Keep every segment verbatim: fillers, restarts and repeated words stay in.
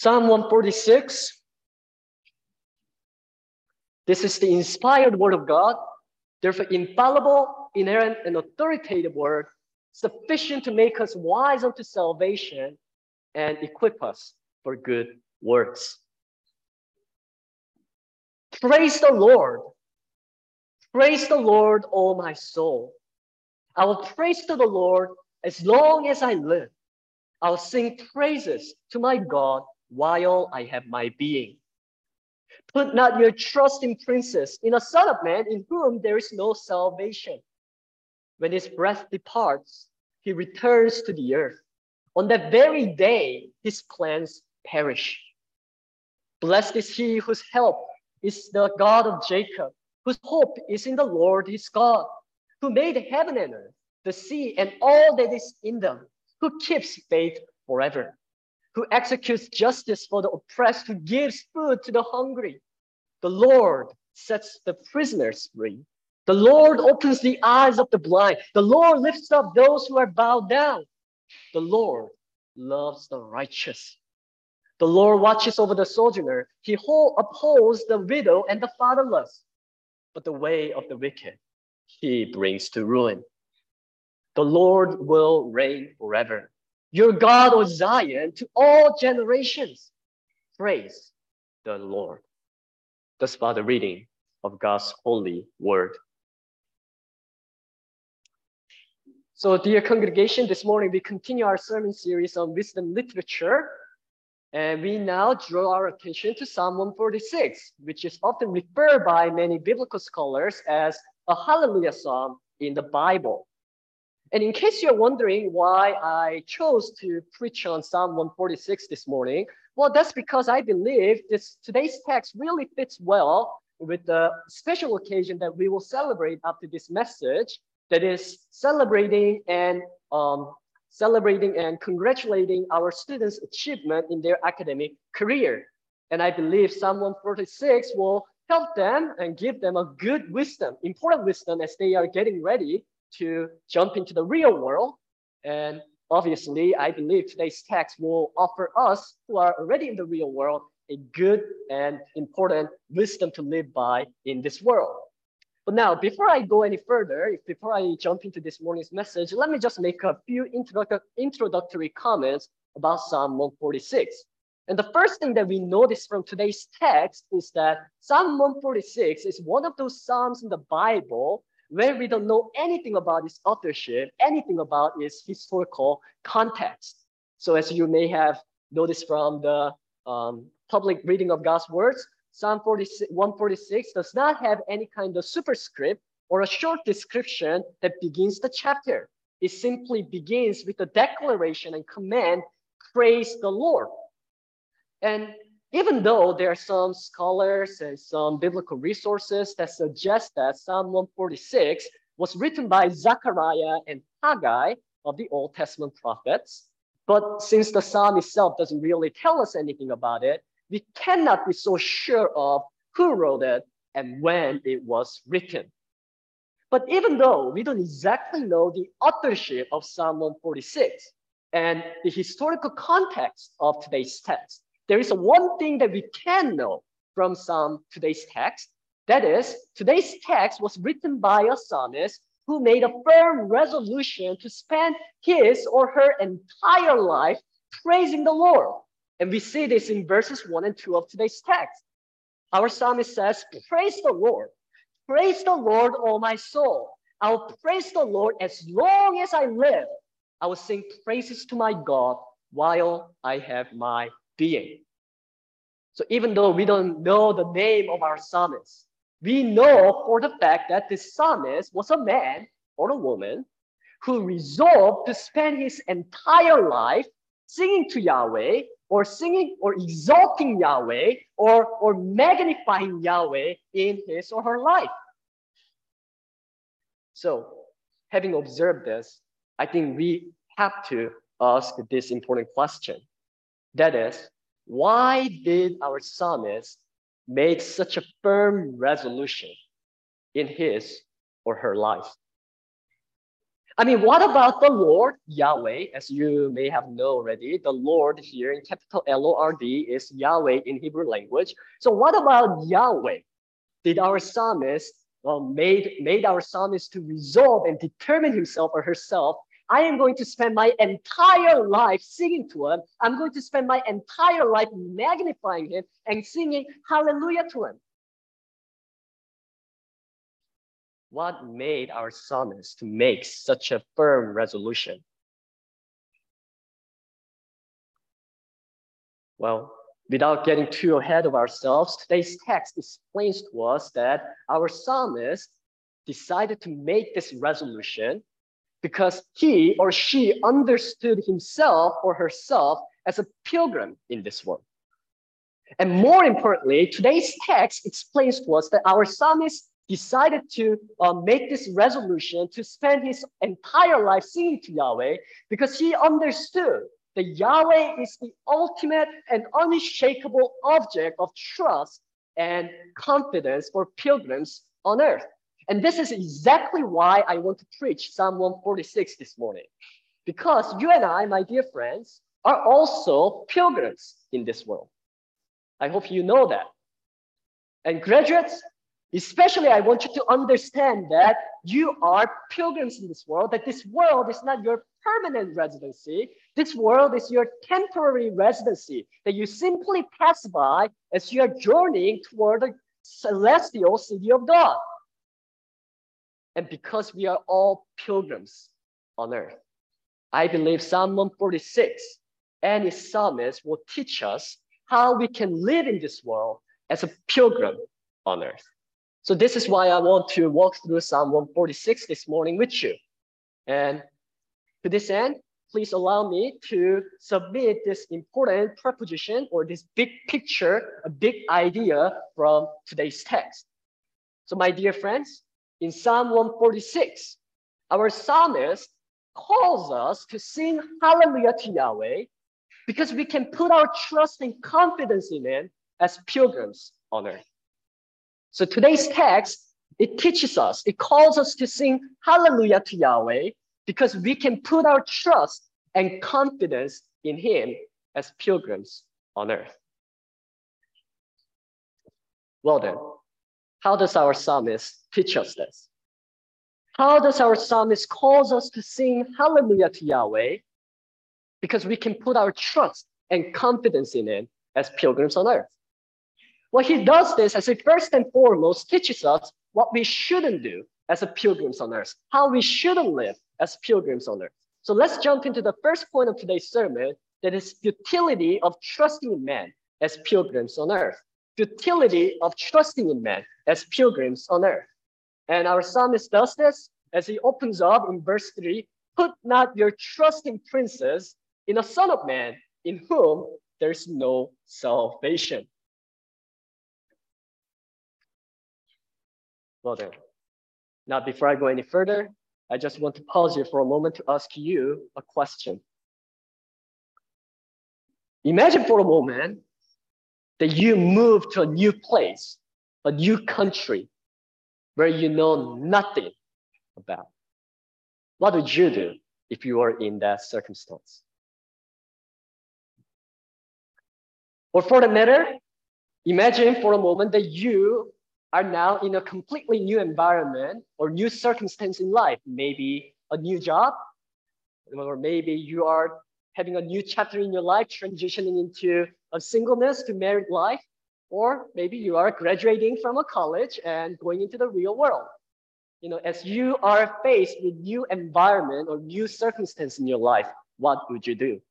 Psalm one forty-six. This is the inspired word of God, therefore infallible, inerrant, and authoritative word, sufficient to make us wise unto salvation and equip us for good works. Praise the Lord. Praise the Lord, O my soul. I will praise to the Lord as long as I live. I will sing praises to my God while I have my being. Put not your trust in princes, in a son of man in whom there is no salvation. When his breath departs, he returns to the earth. On that very day, his plans perish. Blessed is he whose help is the God of Jacob, whose hope is in the Lord his God, who made heaven and earth, the sea, and all that is in them, who keeps faith forever, who executes justice for the oppressed, who gives food to the hungry. The Lord sets the prisoners free. The Lord opens the eyes of the blind. The Lord lifts up those who are bowed down. The Lord loves the righteous. The Lord watches over the sojourner. He upholds the widow and the fatherless. But the way of the wicked he brings to ruin. The Lord will reign forever. Your God, O Zion, to all generations. Praise the Lord. Thus far the reading of God's holy word. So, dear congregation, this morning we continue our sermon series on wisdom literature. And we now draw our attention to Psalm one forty-six, which is often referred by many biblical scholars as a hallelujah psalm in the Bible. And in case you're wondering why I chose to preach on Psalm one forty-six this morning, well, that's because I believe this today's text really fits well with the special occasion that we will celebrate after this message, that is celebrating and um, celebrating and congratulating our students' achievement in their academic career. And I believe Psalm one forty-six will help them and give them a good wisdom, important wisdom as they are getting ready to jump into the real world. And obviously, I believe today's text will offer us who are already in the real world a good and important wisdom to live by in this world. But now, before I go any further, before I jump into this morning's message, let me just make a few introdu- introductory comments about Psalm one forty-six. And the first thing that we notice from today's text is that Psalm one forty-six is one of those psalms in the Bible where we don't know anything about its authorship, anything about its historical context. So as you may have noticed from the um, public reading of God's words, Psalm one forty-six does not have any kind of superscript or a short description that begins the chapter. It simply begins with a declaration and command, praise the Lord. And even though there are some scholars and some biblical resources that suggest that Psalm one forty-six was written by Zechariah and Haggai of the Old Testament prophets, but since the psalm itself doesn't really tell us anything about it, we cannot be so sure of who wrote it and when it was written. But even though we don't exactly know the authorship of Psalm one forty-six and the historical context of today's text, there is one thing that we can know from Psalm today's text. That is, today's text was written by a psalmist who made a firm resolution to spend his or her entire life praising the Lord. And we see this in verses one and two of today's text. Our psalmist says, praise the Lord. Praise the Lord, O my soul. I will praise the Lord as long as I live. I will sing praises to my God while I have my being. So even though we don't know the name of our psalmist, we know for the fact that this psalmist was a man or a woman who resolved to spend his entire life singing to Yahweh, or singing or exalting Yahweh, or, or magnifying Yahweh in his or her life. So, having observed this, I think we have to ask this important question. That is, why did our psalmist make such a firm resolution in his or her life? I mean, what about the Lord, Yahweh? As you may have known already, the Lord here in capital L O R D is Yahweh in Hebrew language. So what about Yahweh? Did our psalmist, well, made, made our psalmist to resolve and determine himself or herself, I am going to spend my entire life singing to him. I'm going to spend my entire life magnifying him and singing hallelujah to him. What made our psalmist to make such a firm resolution? Well, without getting too ahead of ourselves, today's text explains to us that our psalmist decided to make this resolution because he or she understood himself or herself as a pilgrim in this world. And more importantly, today's text explains to us that our psalmist decided to uh, make this resolution to spend his entire life singing to Yahweh because he understood that Yahweh is the ultimate and unshakable object of trust and confidence for pilgrims on earth. And this is exactly why I want to preach Psalm one forty-six this morning. Because you and I, my dear friends, are also pilgrims in this world. I hope you know that. And graduates, especially I want you to understand that you are pilgrims in this world, that this world is not your permanent residency. This world is your temporary residency, that you simply pass by as you are journeying toward the celestial city of God. And because we are all pilgrims on earth, I believe Psalm one forty-six and its psalmist will teach us how we can live in this world as a pilgrim on earth. So this is why I want to walk through Psalm one forty-six this morning with you. And to this end, please allow me to submit this important proposition or this big picture, a big idea from today's text. So my dear friends, in Psalm one forty-six, our psalmist calls us to sing hallelujah to Yahweh because we can put our trust and confidence in him as pilgrims on earth. So today's text, it teaches us, it calls us to sing hallelujah to Yahweh because we can put our trust and confidence in him as pilgrims on earth. Well then, how does our psalmist teach us this? How does our psalmist cause us to sing hallelujah to Yahweh? Because we can put our trust and confidence in him as pilgrims on earth. Well, he does this as he first and foremost teaches us what we shouldn't do as a pilgrims on earth, how we shouldn't live as pilgrims on earth. So let's jump into the first point of today's sermon, that is futility of trusting in man as pilgrims on earth. Futility of trusting in man as pilgrims on earth. And our psalmist does this as he opens up in verse three, put not your trust in princes, in a son of man, in whom there's no salvation. Well then, now before I go any further, I just want to pause here for a moment to ask you a question. Imagine for a moment that you move to a new place, a new country, where you know nothing about. What would you do if you were in that circumstance? Or for the matter, imagine for a moment that you are now in a completely new environment or new circumstance in life, maybe a new job, or maybe you are having a new chapter in your life, transitioning into a singleness to married life, or maybe you are graduating from a college and going into the real world. You know, as you are faced with new environment or new circumstance in your life, what would you do?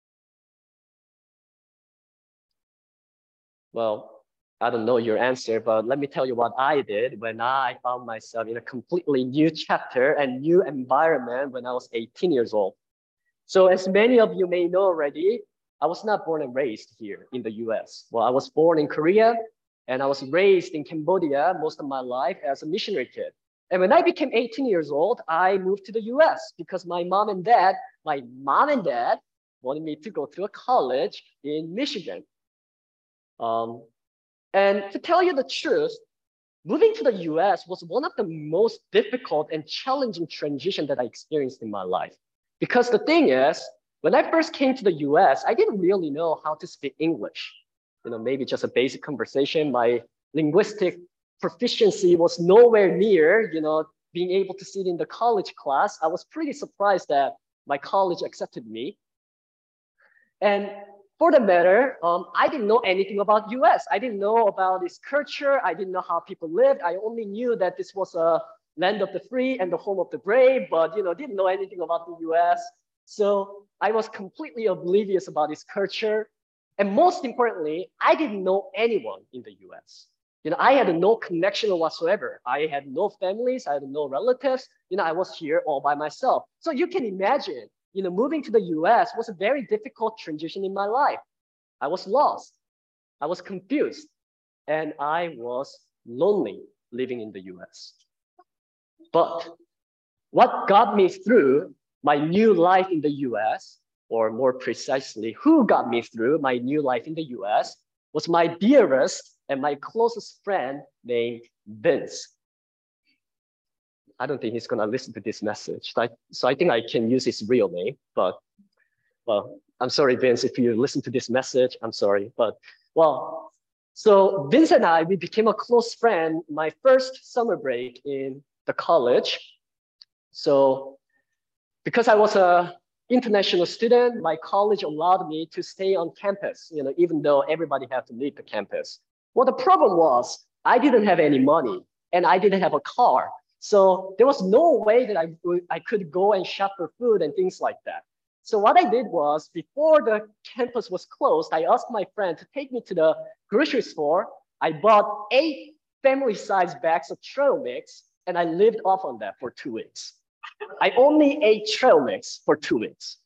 Well, I don't know your answer, but let me tell you what I did when I found myself in a completely new chapter and new environment when I was eighteen years old. So as many of you may know already, I was not born and raised here in the U S. Well, I was born in Korea and I was raised in Cambodia most of my life as a missionary kid. And when I became eighteen years old, I moved to the U S because my mom and dad, my mom and dad wanted me to go to a college in Michigan. Um, And to tell you the truth, moving to the U S was one of the most difficult and challenging transition that I experienced in my life. Because the thing is, when I first came to the U S, I didn't really know how to speak English. You know, maybe just a basic conversation. My linguistic proficiency was nowhere near, you know, being able to sit in the college class. I was pretty surprised that my college accepted me. And for the matter, um, I didn't know anything about U S. I didn't know about its culture. I didn't know how people lived. I only knew that this was a land of the free and the home of the brave, but you know, didn't know anything about the U S. So I was completely oblivious about its culture. And most importantly, I didn't know anyone in the U S. You know, I had no connection whatsoever. I had no families, I had no relatives. You know, I was here all by myself. So you can imagine, you know, moving to the U S was a very difficult transition in my life. I was lost, I was confused, and I was lonely living in the U S. But what got me through my new life in the U S, or more precisely, who got me through my new life in the U S, was my dearest and my closest friend named Vince. I don't think he's gonna listen to this message. So I think I can use his real name, but well, I'm sorry, Vince, if you listen to this message, I'm sorry. But well, so Vince and I, we became a close friend my first summer break in the college. So because I was a international student, my college allowed me to stay on campus, you know, even though everybody had to leave the campus. Well, the problem was I didn't have any money and I didn't have a car. So there was no way that I, I could go and shop for food and things like that. So what I did was, before the campus was closed, I asked my friend to take me to the grocery store. I bought eight family-sized bags of trail mix, and I lived off on that for two weeks. I only ate trail mix for two weeks.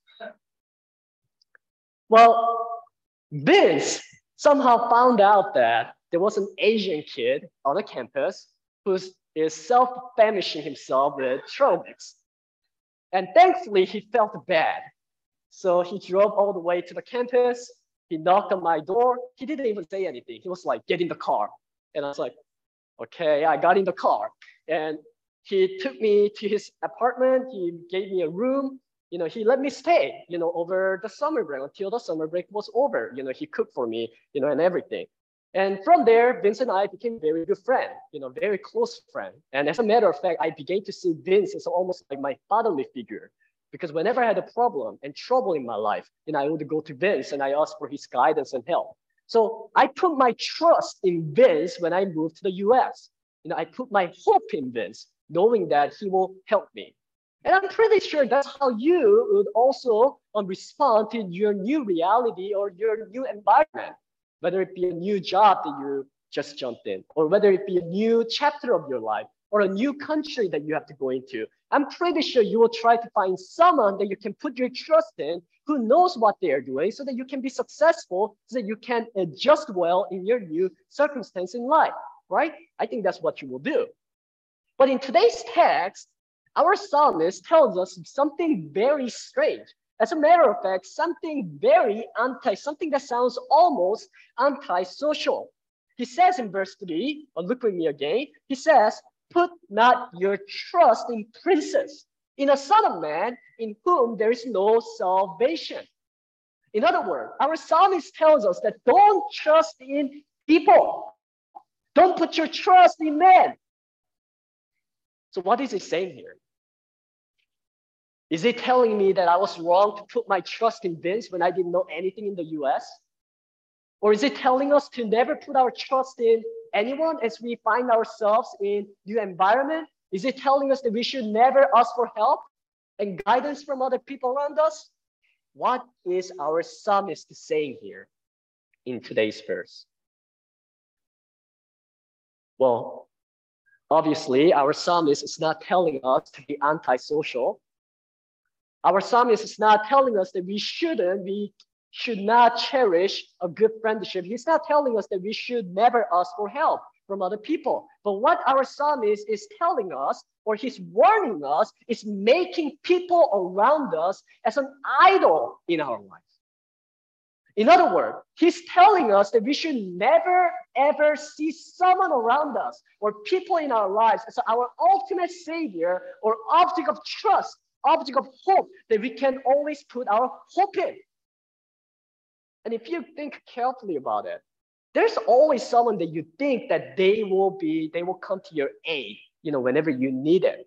Well, Vince somehow found out that there was an Asian kid on the campus who is self-famishing himself with trail mix. And thankfully, he felt bad. So he drove all the way to the campus. He knocked on my door. He didn't even say anything. He was like, get in the car. And I was like, okay, I got in the car. And he took me to his apartment. He gave me a room. You know, he let me stay, you know, over the summer break until the summer break was over. You know, he cooked for me, you know, and everything. And from there, Vince and I became very good friends, you know, very close friend. And as a matter of fact, I began to see Vince as almost like my fatherly figure. Because whenever I had a problem and trouble in my life, you know, I would go to Vince and I asked for his guidance and help. So I put my trust in Vince when I moved to the U S. You know, I put my hope in Vince, knowing that he will help me. And I'm pretty sure that's how you would also um, respond to your new reality or your new environment, whether it be a new job that you just jumped in, or whether it be a new chapter of your life, or a new country that you have to go into. I'm pretty sure you will try to find someone that you can put your trust in, who knows what they are doing, so that you can be successful, so that you can adjust well in your new circumstance in life, right? I think that's what you will do. But in today's text, our psalmist tells us something very strange. As a matter of fact, something very anti, something that sounds almost anti-social. He says in verse three, or look with me again, he says, put not your trust in princes, in a son of man in whom there is no salvation. In other words, our psalmist tells us that don't trust in people. Don't put your trust in men. So what is he saying here? Is he telling me that I was wrong to put my trust in Vince when I didn't know anything in the U S? Or is it telling us to never put our trust in anyone as we find ourselves in new environment? Is it telling us that we should never ask for help and guidance from other people around us? What is our psalmist saying here in today's verse? Well, obviously, our psalmist is not telling us to be antisocial. Our psalmist is not telling us that we shouldn't, we should not cherish a good friendship. He's not telling us that we should never ask for help from other people. But what our psalmist is telling us, or he's warning us, is making people around us as an idol in our life. In other words, he's telling us that we should never, ever see someone around us or people in our lives as our ultimate savior or object of trust, object of hope that we can always put our hope in. And if you think carefully about it, there's always someone that you think that they will be, they will come to your aid, you know, whenever you need it.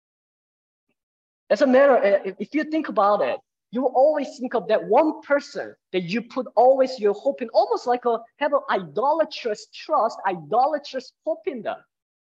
As a matter, if you think about it, you will always think of that one person that you put always your hope in, almost like a have an idolatrous trust, idolatrous hope in them.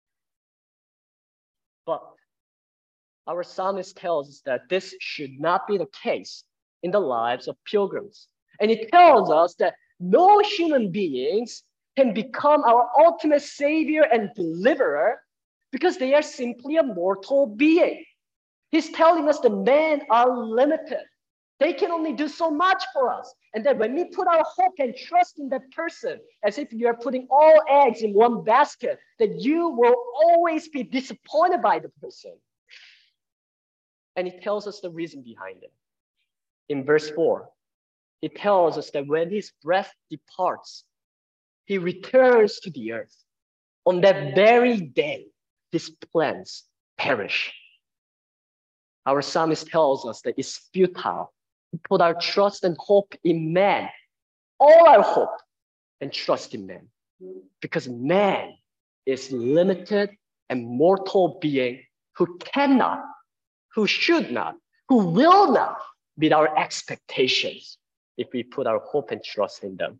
But our psalmist tells us that this should not be the case in the lives of pilgrims. And it tells us that no human beings can become our ultimate savior and deliverer because they are simply a mortal being. He's telling us that men are limited. They can only do so much for us. And that when we put our hope and trust in that person, as if you are putting all eggs in one basket, that you will always be disappointed by the person. And he tells us the reason behind it. In verse four, he tells us that when his breath departs, he returns to the earth. On that very day, his plans perish. Our psalmist tells us that it's futile to put our trust and hope in man, all our hope and trust in man, because man is limited and mortal being who cannot, who should not, who will not meet our expectations if we put our hope and trust in them.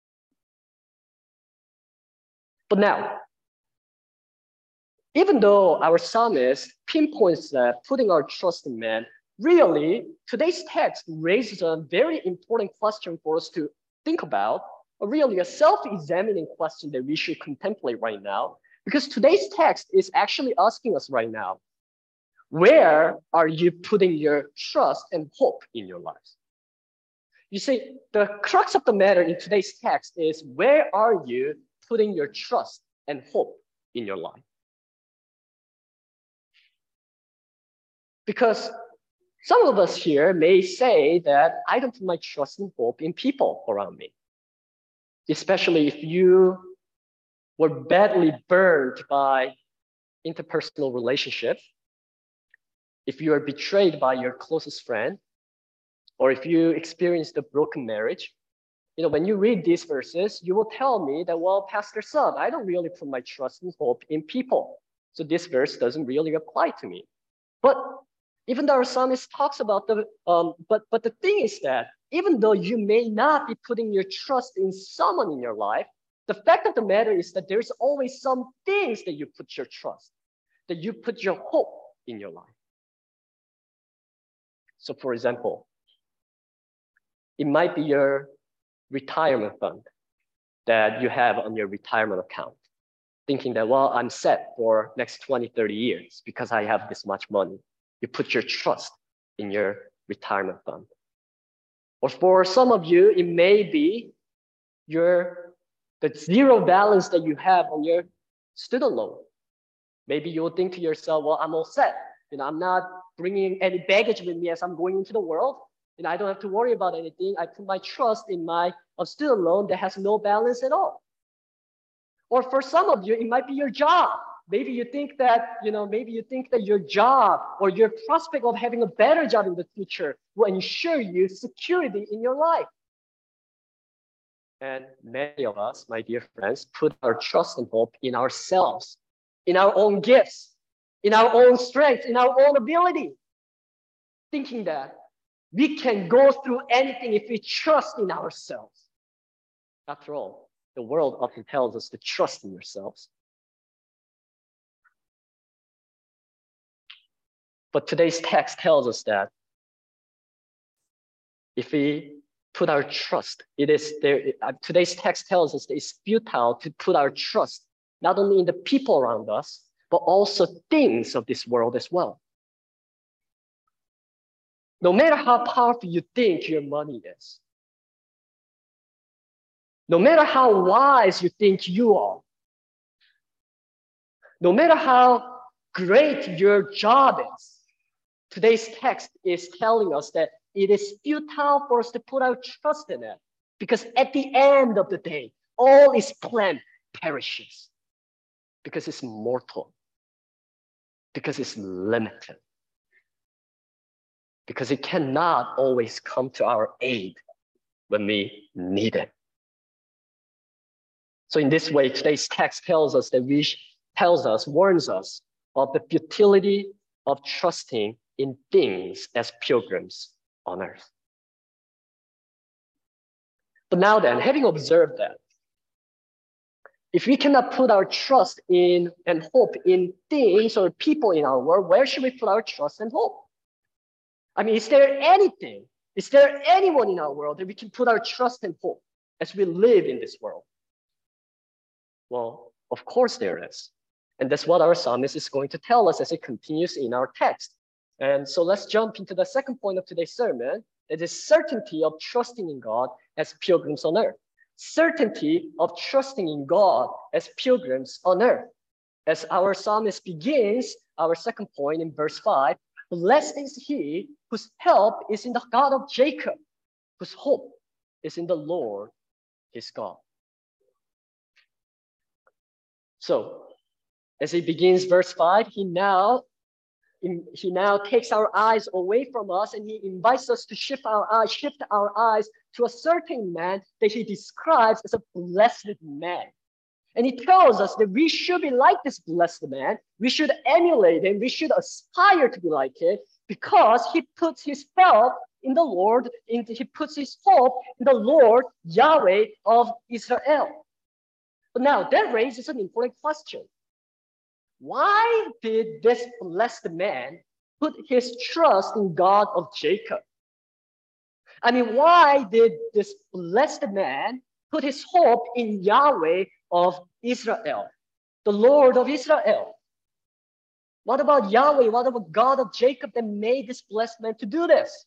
But now, even though our psalmist pinpoints that putting our trust in man, really, today's text raises a very important question for us to think about, or really a self-examining question that we should contemplate right now, because today's text is actually asking us right now, where are you putting your trust and hope in your lives? You see, the crux of the matter in today's text is, where are you putting your trust and hope in your life? Because some of us here may say that I don't put my trust and hope in people around me, especially if you were badly burned by interpersonal relationships, if you are betrayed by your closest friend, or if you experienced a broken marriage. You know, when you read these verses, you will tell me that, well, Pastor Sub, I don't really put my trust and hope in people. So this verse doesn't really apply to me. But even though our psalmist talks about the, um, but, but the thing is that even though you may not be putting your trust in someone in your life, the fact of the matter is that there's always some things that you put your trust, that you put your hope in your life. So for example, it might be your retirement fund that you have on your retirement account, thinking that, well, I'm set for next twenty, thirty years because I have this much money. You put your trust in your retirement fund. Or for some of you, it may be your the zero balance that you have on your student loan. Maybe you'll think to yourself, well, I'm all set. You know, I'm not bringing any baggage with me as I'm going into the world. And I don't have to worry about anything. I put my trust in my uh, student loan that has no balance at all. Or for some of you, it might be your job. Maybe you think that, you know, maybe you think that your job or your prospect of having a better job in the future will ensure you security in your life. And many of us, my dear friends, put our trust and hope in ourselves, in our own gifts, in our own strength, in our own ability, thinking that we can go through anything if we trust in ourselves. After all, the world often tells us to trust in yourselves. But today's text tells us that if we put our trust, it is there. Uh, today's text tells us that it's futile to put our trust not only in the people around us, but also things of this world as well. No matter how powerful you think your money is, no matter how wise you think you are, no matter how great your job is, today's text is telling us that it is futile for us to put our trust in it Because at the end of the day, all is planned perishes. Because it's mortal. Because it's limited. Because it cannot always come to our aid when we need it. So in this way, today's text tells us that we tells us, warns us of the futility of trusting in things as pilgrims on earth. But now then, having observed that, if we cannot put our trust in and hope in things or people in our world, where should we put our trust and hope? I mean, is there anything, is there anyone in our world that we can put our trust and hope as we live in this world? Well, of course there is. And that's what our psalmist is going to tell us as it continues in our text. And so let's jump into the second point of today's sermon. It is certainty of trusting in God as pilgrims on earth. Certainty of trusting in God as pilgrims on earth. As our psalmist begins our second point in verse five, blessed is he whose help is in the God of Jacob, whose hope is in the Lord his God. So, as he begins verse five, he now, he now takes our eyes away from us and he invites us to shift our eyes, shift our eyes to a certain man that he describes as a blessed man. And he tells us that we should be like this blessed man. We should emulate him. We should aspire to be like him because he puts his help in the Lord, in, he puts his hope in the Lord, Yahweh of Israel. But now that raises an important question. Why did this blessed man put his trust in God of Jacob? I mean, why did this blessed man put his hope in Yahweh of Israel, the Lord of Israel? What about Yahweh? What about God of Jacob that made this blessed man to do this?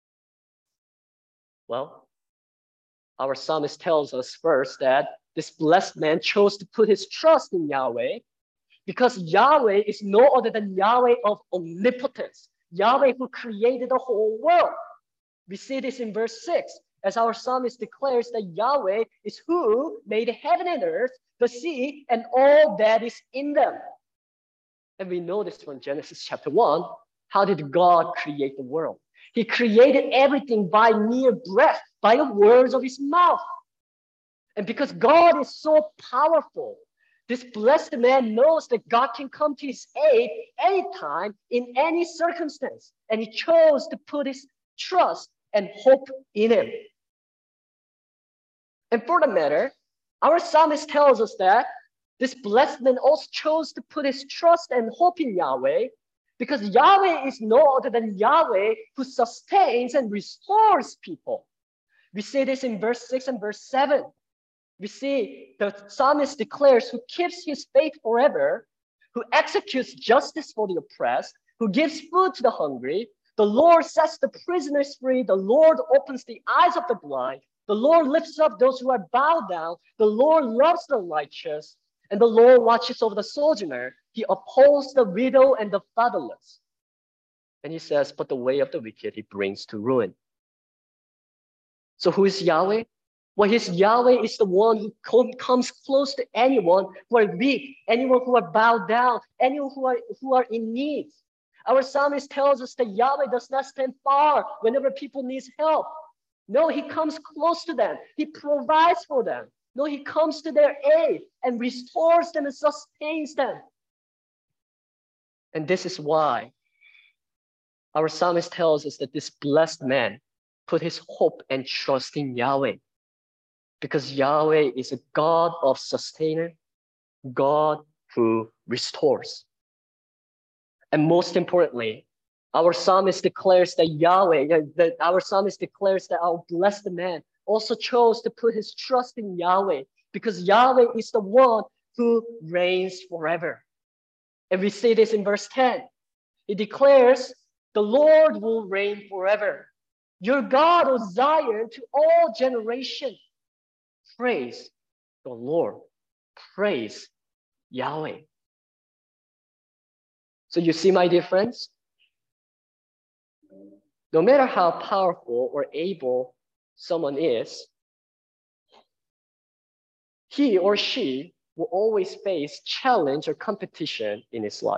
Well, our psalmist tells us first that this blessed man chose to put his trust in Yahweh because Yahweh is no other than Yahweh of omnipotence, Yahweh who created the whole world. We see this in verse six, as our psalmist declares that Yahweh is who made heaven and earth, the sea, and all that is in them. And we know this from Genesis chapter one. How did God create the world? He created everything by mere breath, by the words of his mouth. And because God is so powerful, this blessed man knows that God can come to his aid anytime, in any circumstance. And he chose to put his trust and hope in him. And for the matter, our psalmist tells us that this blessed man also chose to put his trust and hope in Yahweh because Yahweh is no other than Yahweh who sustains and restores people. We see this in verse six and verse seven. We see the psalmist declares who keeps his faith forever, who executes justice for the oppressed, who gives food to the hungry. The Lord sets the prisoners free. The Lord opens the eyes of the blind. The Lord lifts up those who are bowed down. The Lord loves the righteous. And the Lord watches over the sojourner. He upholds the widow and the fatherless. And he says, but the way of the wicked he brings to ruin. So who is Yahweh? Well, his Yahweh is the one who com- comes close to anyone who are weak, anyone who are bowed down, anyone who are, who are in need. Our psalmist tells us that Yahweh does not stand far whenever people need help. No, he comes close to them. He provides for them. No, he comes to their aid and restores them and sustains them. And this is why our psalmist tells us that this blessed man put his hope and trust in Yahweh. Because Yahweh is a God of sustainer, God who restores. And most importantly, our psalmist declares that Yahweh, that our psalmist declares that our blessed man also chose to put his trust in Yahweh because Yahweh is the one who reigns forever. And we see this in verse ten. It declares, the Lord will reign forever. Your God, O Zion, to all generations. Praise the Lord. Praise Yahweh. So you see, my dear friends, no matter how powerful or able someone is, he or she will always face challenge or competition in his life.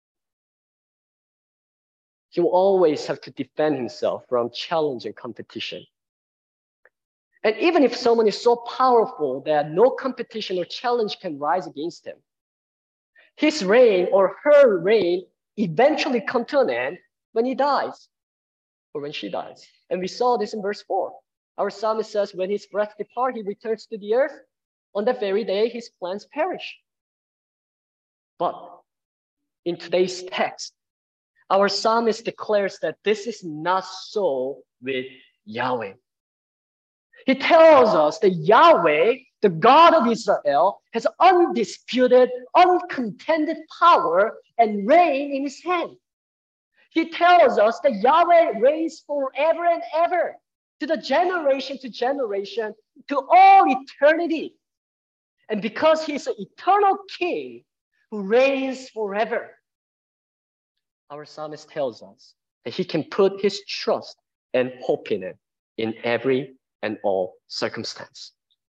He will always have to defend himself from challenge and competition. And even if someone is so powerful that no competition or challenge can rise against him, his reign or her reign eventually come to an end when he dies or when she dies. And we saw this in verse four. Our psalmist says, when his breath depart, he returns to the earth. On that very day, his plans perish. But in today's text, our psalmist declares that this is not so with Yahweh. He tells us that Yahweh, the God of Israel, has undisputed, uncontended power and reign in his hand. He tells us that Yahweh reigns forever and ever, to the generation to generation, to all eternity. And because he is an eternal king who reigns forever, our psalmist tells us that he can put his trust and hope in it in every and all circumstance.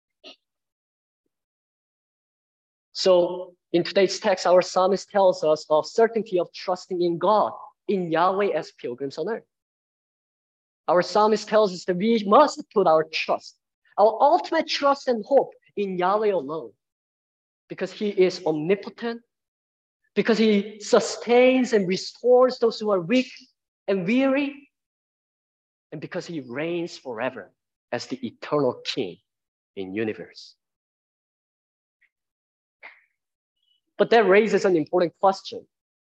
So in today's text, our psalmist tells us of certainty of trusting in God, in Yahweh as pilgrims on earth. Our psalmist tells us that we must put our trust, our ultimate trust and hope in Yahweh alone, because he is omnipotent, because he sustains and restores those who are weak and weary, and because he reigns forever as the eternal king in universe. But that raises an important question.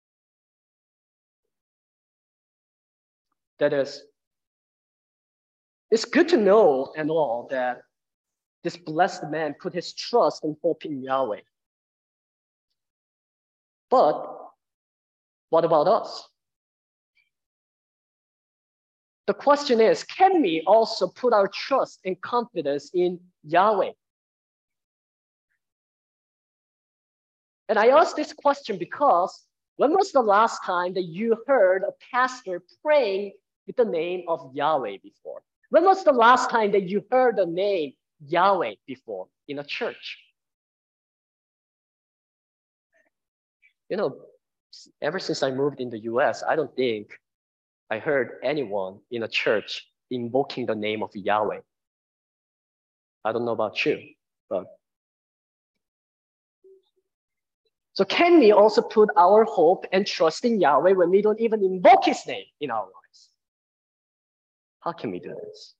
That is, it's good to know and all that this blessed man put his trust and hope in Yahweh. But what about us? The question is, can we also put our trust and confidence in Yahweh? And I ask this question because when was the last time that you heard a pastor praying with the name of Yahweh before? When was the last time that you heard the name Yahweh before in a church? You know, ever since I moved in the U S, I don't think I heard anyone in a church invoking the name of Yahweh. I don't know about you, but. So can we also put our hope and trust in Yahweh when we don't even invoke his name in our lives? How can we do this?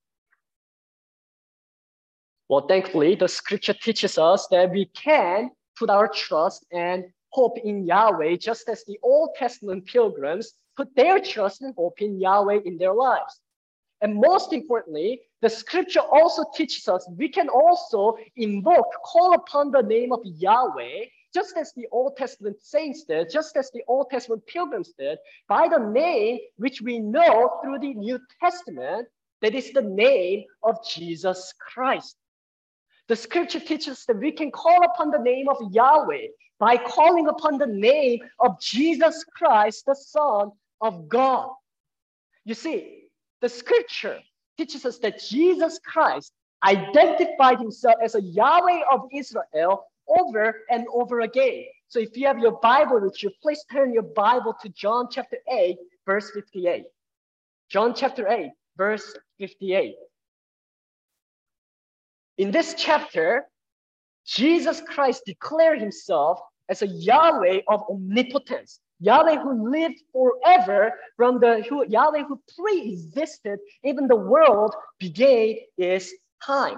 Well, thankfully, the scripture teaches us that we can put our trust and hope in Yahweh, just as the Old Testament pilgrims put their trust and hope in Yahweh in their lives. And most importantly, the scripture also teaches us we can also invoke, call upon the name of Yahweh, just as the Old Testament saints did, just as the Old Testament pilgrims did, by the name which we know through the New Testament, that is the name of Jesus Christ. The scripture teaches that we can call upon the name of Yahweh by calling upon the name of Jesus Christ, the Son of God. You see, the scripture teaches us that Jesus Christ identified himself as a Yahweh of Israel over and over again. So if you have your Bible with you, please turn your Bible to John chapter eight, verse fifty-eight. John chapter eight, verse fifty-eight. In this chapter, Jesus Christ declared himself as a Yahweh of omnipotence, Yahweh who lived forever, from the who, Yahweh who pre-existed even the world began its time.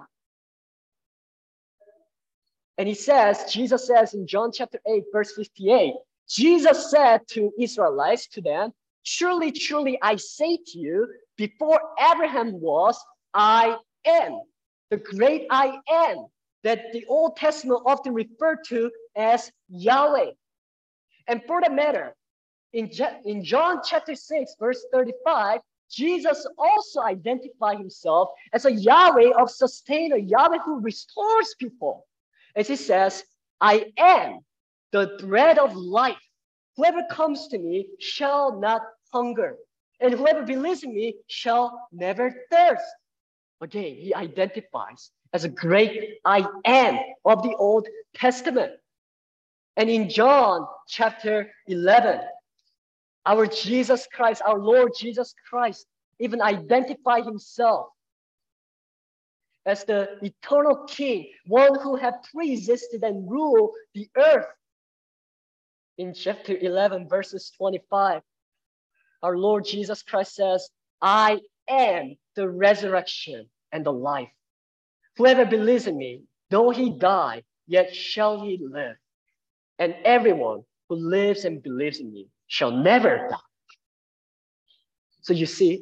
And he says, Jesus says in John chapter eight, verse fifty-eight, Jesus said to Israelites, to them, "Truly, truly, I say to you, before Abraham was, I am." The great I am that the Old Testament often referred to as Yahweh. And for that matter, in, in John chapter six, verse thirty-five, Jesus also identified himself as a Yahweh of sustainer, Yahweh who restores people. As he says, "I am the bread of life. Whoever comes to me shall not hunger, and whoever believes in me shall never thirst." Again, he identifies as a great I am of the Old Testament. And in John chapter eleven, our Jesus Christ, our Lord Jesus Christ, even identified himself as the eternal King, one who had pre-existed and ruled the earth. In chapter eleven, verses twenty-five, our Lord Jesus Christ says, I am the resurrection and the life. Whoever believes in me, though he die, yet shall he live. And everyone who lives and believes in me shall never die. So you see,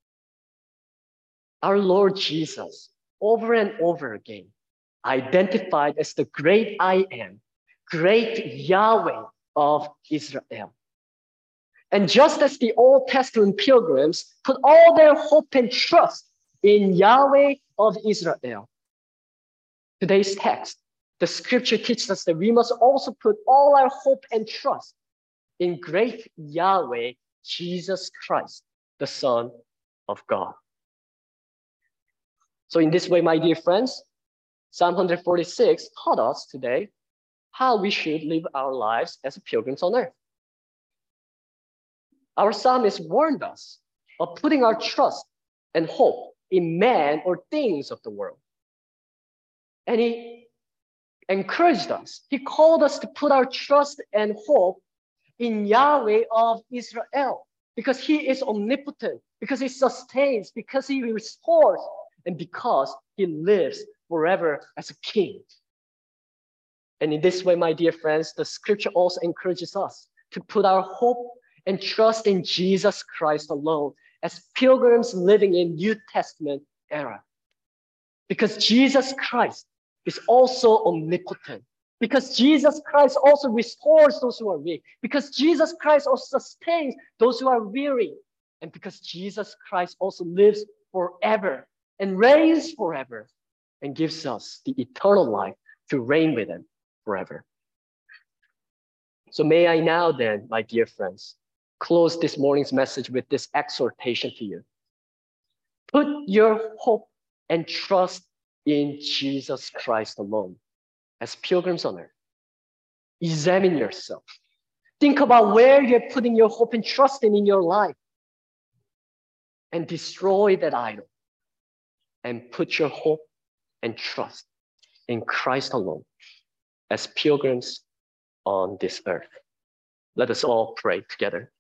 our Lord Jesus, over and over again, identified as the great I am, great Yahweh of Israel. And just as the Old Testament pilgrims put all their hope and trust in Yahweh of Israel, today's text, the scripture teaches us that we must also put all our hope and trust in great Yahweh, Jesus Christ, the Son of God. So in this way, my dear friends, Psalm one forty-six taught us today how we should live our lives as pilgrims on earth. Our psalmist warned us of putting our trust and hope in man or things of the world. And he encouraged us. He called us to put our trust and hope in Yahweh of Israel, because he is omnipotent, because he sustains, because he restores, and because he lives forever as a king. And in this way, my dear friends, the scripture also encourages us to put our hope and trust in Jesus Christ alone as pilgrims living in New Testament era. Because Jesus Christ is also omnipotent. Because Jesus Christ also restores those who are weak. Because Jesus Christ also sustains those who are weary. And because Jesus Christ also lives forever and reigns forever and gives us the eternal life to reign with him forever. So may I now then, my dear friends, close this morning's message with this exhortation to you. Put your hope and trust in Jesus Christ alone as pilgrims on earth. Examine yourself. Think about where you're putting your hope and trust in in your life, and destroy that idol and put your hope and trust in Christ alone as pilgrims on this earth. Let us all pray together.